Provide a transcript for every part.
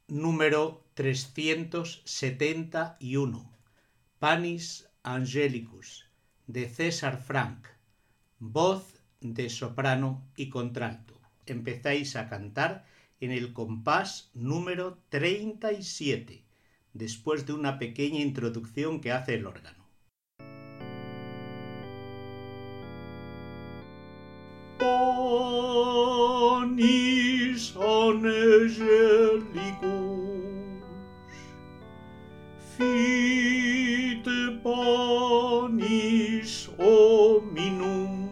número 371, Panis Angelicus, de César Franck, voz de soprano y contralto. Empezáis a cantar en el compás número 37, después de una pequeña introducción que hace el órgano. Panis Angelicus, Fite panis hominum,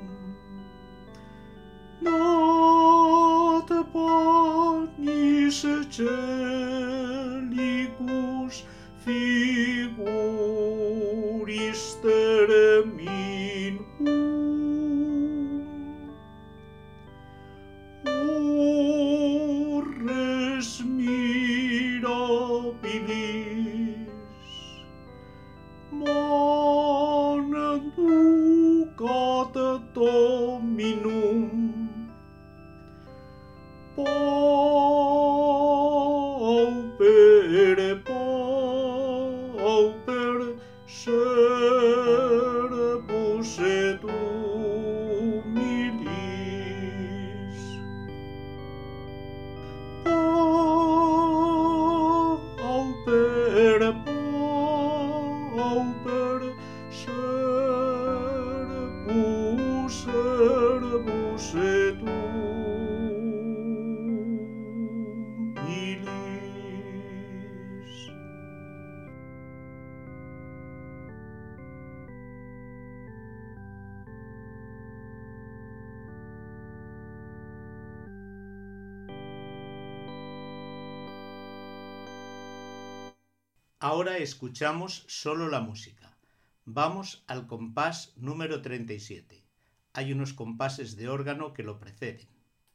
nat panis celicus, figuris terminum. Ores mirabilis, manem ducat dominum, pauper servus et humilis. Pauper servus et humilis. Ahora escuchamos solo la música. Vamos al compás número 37. Hay unos compases de órgano que lo preceden.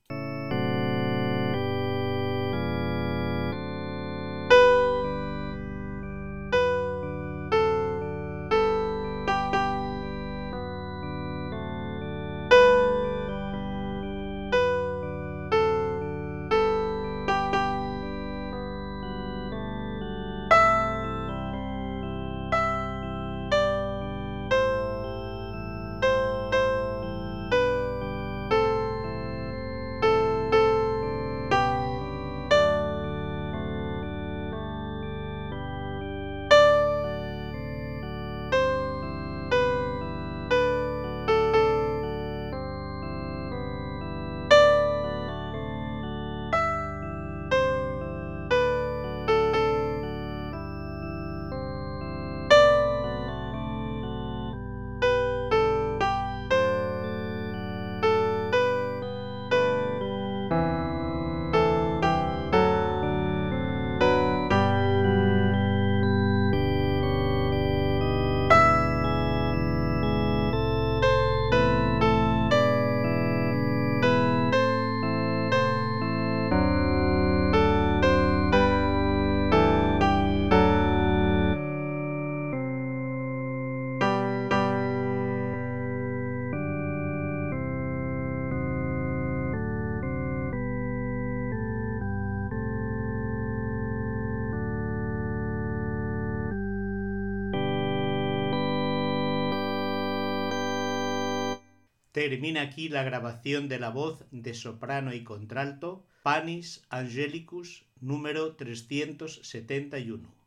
Termina aquí la grabación de la voz de soprano y contralto Panis Angelicus número 371.